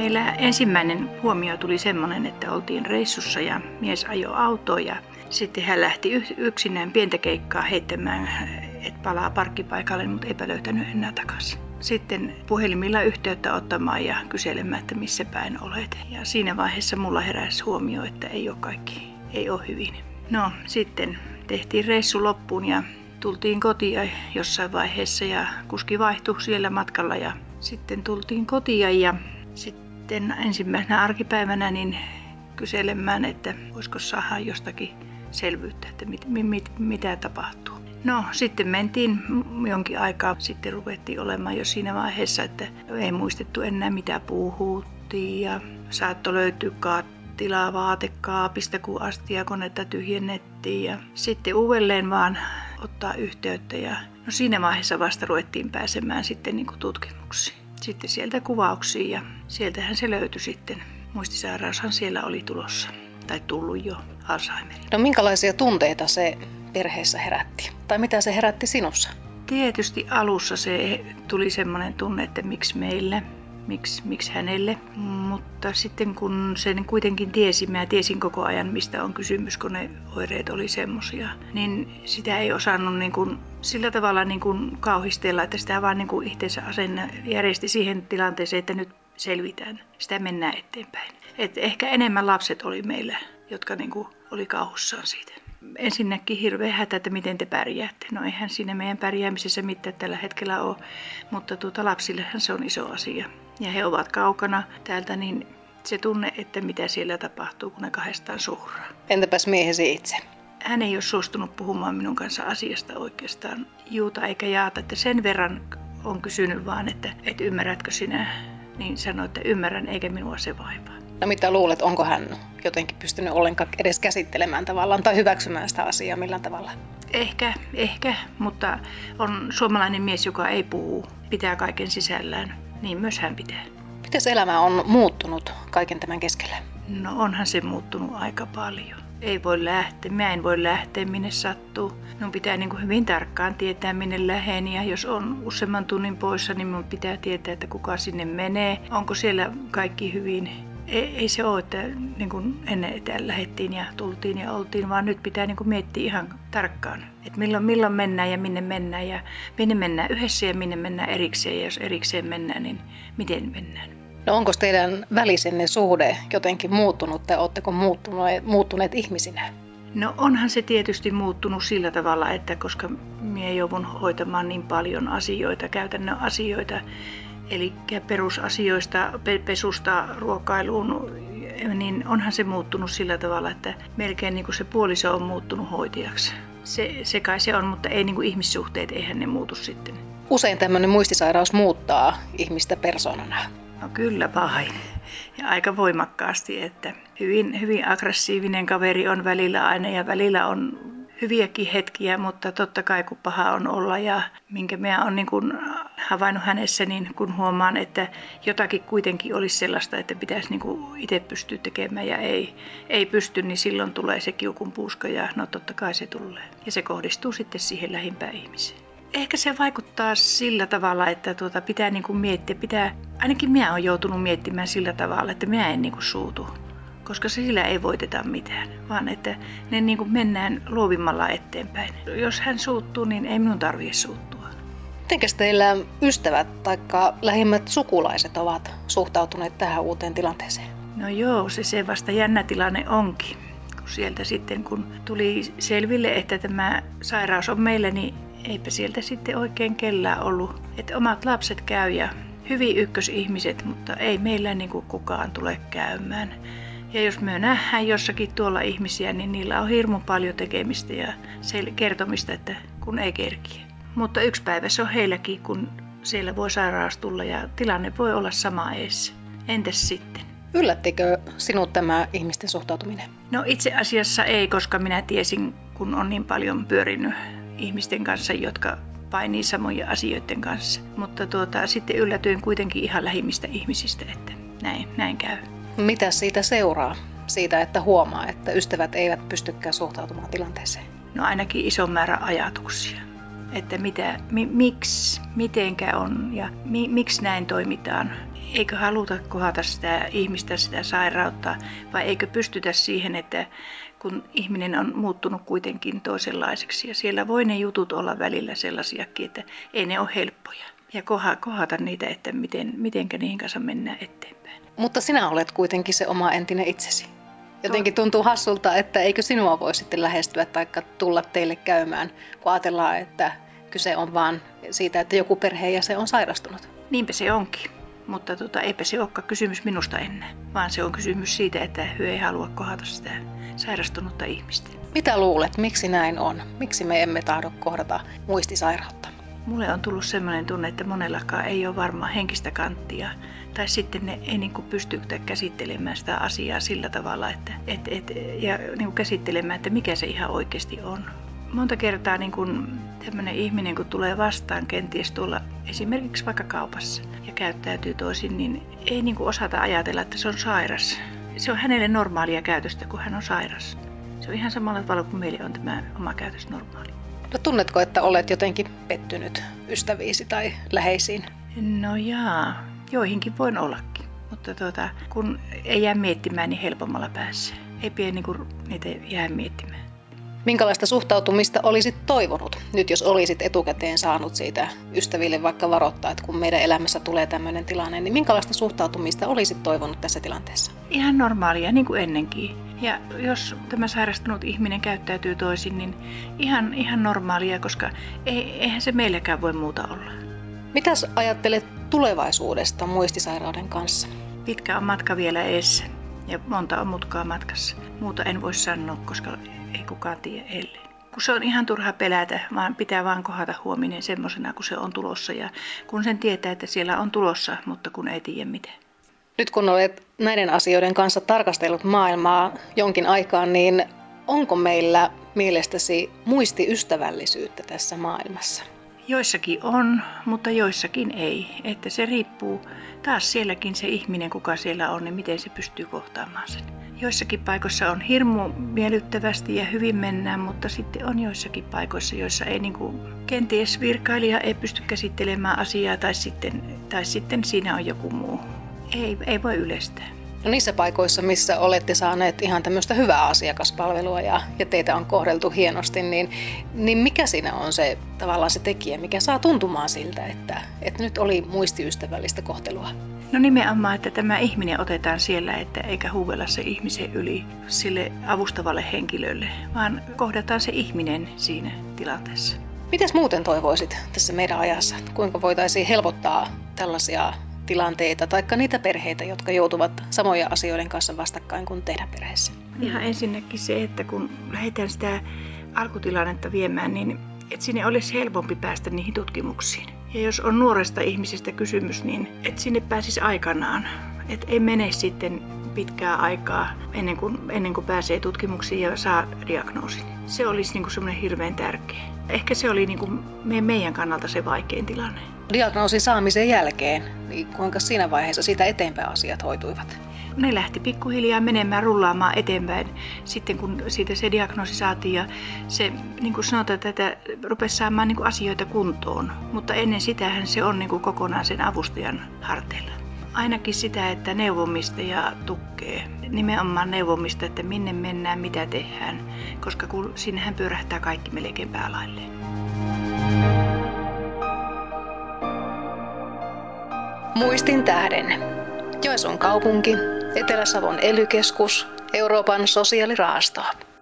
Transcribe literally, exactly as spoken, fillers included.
Meillä ensimmäinen huomio tuli semmoinen, että oltiin reissussa ja mies ajoi autoa ja sitten hän lähti yksinään pientä keikkaa heittämään, että palaa parkkipaikalle, mutta eipä löytänyt enää takaisin. Sitten puhelimilla yhteyttä ottamaan ja kyselemään, että missä päin olet. Ja siinä vaiheessa mulla heräsi huomio, että ei ole kaikki, ei ole hyvin. No sitten tehtiin reissu loppuun ja tultiin kotiin jossain vaiheessa ja kuski vaihtui siellä matkalla ja sitten tultiin kotiin ja sitten ensimmäisenä arkipäivänä niin kyselemään, että voisiko saada jostakin selvyyttä, että mit, mit, mitä tapahtuu. No sitten mentiin jonkin aikaa, sitten ruvettiin olemaan jo siinä vaiheessa, että ei muistettu enää mitä puhuttiin ja saattoi löytyä kattilaa vaatekaapista, kun astiakonetta tyhjennettiin ja sitten uudelleen vaan ottaa yhteyttä ja no siinä vaiheessa vasta ruvettiin pääsemään sitten niin kuin tutkimuksiin. Sitten sieltä kuvauksiin ja sieltähän se löytyi sitten. Muistisairaushan siellä oli tulossa tai tullut jo Alzheimerin. No minkälaisia tunteita se perheessä herätti? Tai mitä se herätti sinussa? Tietysti alussa se tuli semmoinen tunne, että miksi meille, miksi, miksi hänelle. Mutta sitten kun sen kuitenkin tiesi, mä tiesin koko ajan mistä on kysymys, kun ne oireet oli semmoisia. Niin sitä ei osannut niin kuin, sillä tavalla niin kuin kauhistella, että sitä vaan niin kuin itseensä asenna järjesti siihen tilanteeseen, että nyt selvitään. Sitä mennään eteenpäin. Et ehkä enemmän lapset oli meillä, jotka niin kuin oli kauhussaan siitä. Ensinnäkin hirveä hätä, että miten te pärjäätte. No eihän siinä meidän pärjäämisessä mitään tällä hetkellä ole, mutta tuota, lapsillehan se on iso asia. Ja he ovat kaukana täältä, niin se tunne, että mitä siellä tapahtuu, kun ne kahdestaan suhraa. Entäpäs miehesi itse? Hän ei ole suostunut puhumaan minun kanssa asiasta oikeastaan juuta eikä jaata, että sen verran on kysynyt vaan, että et ymmärrätkö sinä, niin sanoi, että ymmärrän eikä minua se vaivaa. No mitä luulet, onko hän jotenkin pystynyt ollenkaan edes käsittelemään tavallaan tai hyväksymään sitä asiaa millään tavalla? Ehkä, ehkä, mutta on suomalainen mies, joka ei puhu, pitää kaiken sisällään, niin myös hän pitää. Miten elämä on muuttunut kaiken tämän keskellä? No onhan se muuttunut aika paljon. Ei voi lähteä, mä en voi lähteä minne sattuu. Minun pitää niin kuin hyvin tarkkaan tietää minne lähden ja jos on useamman tunnin poissa, niin minun pitää tietää, että kuka sinne menee. Onko siellä kaikki hyvin? Ei, ei se ole, että niin kuin ennen etään lähdettiin ja tultiin ja oltiin, vaan nyt pitää niin kuin miettiä ihan tarkkaan, että milloin, milloin mennään ja minne mennään ja minne mennään yhdessä ja minne mennään erikseen ja jos erikseen mennään, niin miten mennään. No onko teidän välisenne suhde jotenkin muuttunut tai oletteko muuttuneet, muuttuneet ihmisinä? No onhan se tietysti muuttunut sillä tavalla, että koska minä joudun hoitamaan niin paljon asioita, käytännön asioita, eli perusasioista, pesusta, ruokailuun, niin onhan se muuttunut sillä tavalla, että melkein niin kuin se puoliso on muuttunut hoitajaksi. Se, se kai se on, mutta ei niin kuin ihmissuhteet, eihän ne muutu sitten. Usein tämmöinen muistisairaus muuttaa ihmistä persoonana. No kyllä pahin. Ja aika voimakkaasti, että hyvin, hyvin aggressiivinen kaveri on välillä aina ja välillä on hyviäkin hetkiä, mutta totta kai kun paha on olla ja minkä minä olen niin kuin havainnut hänessä, niin kun huomaan, että jotakin kuitenkin olisi sellaista, että pitäisi niin kuin itse pystyä tekemään ja ei, ei pysty, niin silloin tulee se kiukun puuska ja no totta kai se tulee. Ja se kohdistuu sitten siihen lähimpään ihmiseen. Ehkä se vaikuttaa sillä tavalla, että tuota pitää niin kuin miettiä, pitää, ainakin minä olen joutunut miettimään sillä tavalla, että minä en niin kuin suutu. Koska sillä ei voiteta mitään, vaan että ne niin kuin mennään luovimmalla eteenpäin. Jos hän suuttuu, niin ei minun tarvitse suuttua. Mitenkäs teillä ystävät tai lähimmät sukulaiset ovat suhtautuneet tähän uuteen tilanteeseen? No joo, se, se vasta jännä tilanne onkin. Kun sieltä sitten, kun tuli selville, että tämä sairaus on meillä, niin eipä sieltä sitten oikein kellään ollut. Että omat lapset käy ja hyvin ykkösihmiset, mutta ei meillä niin kuin kukaan tule käymään. Ja jos me nähdään jossakin tuolla ihmisiä, niin niillä on hirmu paljon tekemistä ja kertomista, että kun ei kerkiä. Mutta yksi päivä se on heilläkin, kun siellä voi sairaus tulla ja tilanne voi olla sama eessä. Entäs sitten? Yllättikö sinut tämä ihmisten suhtautuminen? No itse asiassa ei, koska minä tiesin, kun on niin paljon pyörinyt ihmisten kanssa, jotka painii samoja asioiden kanssa. Mutta tuota, sitten yllätyin kuitenkin ihan lähimmistä ihmisistä, että näin, näin käy. Mitä siitä seuraa? Siitä, että huomaa, että ystävät eivät pystykään suhtautumaan tilanteeseen? No ainakin iso määrä ajatuksia. että mitä, mi, miksi, mitenkä on ja mi, miksi näin toimitaan. Eikö haluta kohdata sitä ihmistä, sitä sairautta, vai eikö pystytä siihen, että kun ihminen on muuttunut kuitenkin toisenlaiseksi. Ja siellä voi ne jutut olla välillä sellaisiakin, että ei ne ole helppoja. Ja kohdata niitä, että miten, mitenkä niihin kanssa mennään eteenpäin. Mutta sinä olet kuitenkin se oma entinen itsesi. Jotenkin tuntuu hassulta, että eikö sinua voi sitten lähestyä tai tulla teille käymään, kun ajatellaan, että kyse on vaan siitä, että joku perheenjäsen on sairastunut. Niinpä se onkin. Mutta tota, eipä se olekaan kysymys minusta enää, vaan se on kysymys siitä, että hyö ei halua kohdata sitä sairastunutta ihmistä. Mitä luulet, miksi näin on? Miksi me emme tahdo kohdata muistisairautta? Mulle on tullut sellainen tunne, että monellakaan ei ole varmaan henkistä kanttia. Tai sitten ne ei niin kuin pysty käsittelemään sitä asiaa sillä tavalla, että, et, et, ja niin kuin käsittelemään, että mikä se ihan oikeasti on. Monta kertaa niin kun tämmöinen ihminen, kun tulee vastaan kenties tuolla esimerkiksi vaikka kaupassa ja käyttäytyy toisin, niin ei niin kuin osata ajatella, että se on sairas. Se on hänelle normaalia käytöstä, kun hän on sairas. Se on ihan samalla tavalla kuin meille on tämä oma käytös normaali. No, tunnetko, että olet jotenkin pettynyt ystäviisi tai läheisiin? No jaa, joihinkin voin ollakin. Mutta tuota, kun ei jää miettimään, niin helpommalla pääsee. Ei pidä niin kuin niitä jää miettimään. Minkälaista suhtautumista olisit toivonut, nyt jos olisit etukäteen saanut siitä ystäville vaikka varoittaa, että kun meidän elämässä tulee tämmöinen tilanne, niin minkälaista suhtautumista olisit toivonut tässä tilanteessa? Ihan normaalia, niin kuin ennenkin. Ja jos tämä sairastunut ihminen käyttäytyy toisin, niin ihan, ihan normaalia, koska ei, eihän se meilläkään voi muuta olla. Mitäs ajattelet tulevaisuudesta muistisairauden kanssa? Pitkä on matka vielä edessä ja monta on mutkaa matkassa. Muuta en voi sanoa, koska ei kukaan tiedä ellei. Kun se on ihan turha pelätä, vaan pitää vaan kohdata huominen semmoisena, kun se on tulossa. Ja kun sen tietää, että siellä on tulossa, mutta kun ei tiedä miten. Nyt kun olet näiden asioiden kanssa tarkastellut maailmaa jonkin aikaa, niin onko meillä mielestäsi muistiystävällisyyttä tässä maailmassa? Joissakin on, mutta joissakin ei. Että se riippuu taas sielläkin se ihminen, kuka siellä on, niin miten se pystyy kohtaamaan sen. Joissakin paikoissa on hirmu miellyttävästi ja hyvin mennään, mutta sitten on joissakin paikoissa, joissa ei niin kuin, kenties virkailija ei pysty käsittelemään asiaa tai sitten, tai sitten siinä on joku muu. Ei, ei voi yleistää. No, niissä paikoissa, missä olette saaneet ihan tämmöistä hyvää asiakaspalvelua ja, ja teitä on kohdeltu hienosti, niin, niin mikä siinä on se tavallaan se tekijä, mikä saa tuntumaan siltä, että, että nyt oli muistiystävällistä kohtelua? No nimenomaan, että tämä ihminen otetaan siellä, että eikä huuvella se ihmisen yli sille avustavalle henkilölle, vaan kohdataan se ihminen siinä tilanteessa. Mitäs muuten toivoisit tässä meidän ajassa? Kuinka voitaisiin helpottaa tällaisia tilanteita tai niitä perheitä, jotka joutuvat samoja asioiden kanssa vastakkain kuin teidän perheessä? Ihan ensinnäkin se, että kun lähdetään sitä alkutilannetta viemään, niin että sinne olisi helpompi päästä niihin tutkimuksiin. Ja jos on nuoresta ihmisestä kysymys, niin että sinne pääsisi aikanaan. Että ei mene sitten pitkää aikaa ennen kuin, ennen kuin pääsee tutkimuksiin ja saa diagnoosin. Se olisi niin kuin semmoinen hirveän tärkeä. Ehkä se oli niin kuin meidän kannalta se vaikein tilanne. Diagnoosin saamisen jälkeen, niin kuinka siinä vaiheessa siitä eteenpäin asiat hoituivat? Ne lähti pikkuhiljaa menemään, rullaamaan eteenpäin sitten kun siitä se diagnoosi saatiin ja se, niin kuin sanotaan, että rupesi saamaan niin kuin asioita kuntoon. Mutta ennen sitähän se on niin kuin kokonaan sen avustajan harteilla. Ainakin sitä, että neuvomista ja tukee. Nimenomaan neuvomista, että minne mennään, mitä tehdään, koska kun sinnehän pyörähtää kaikki melkein päälailleen. Muistin tähden. Joensuun kaupunki, Etelä-Savon ely-keskus, Euroopan sosiaalirahasto.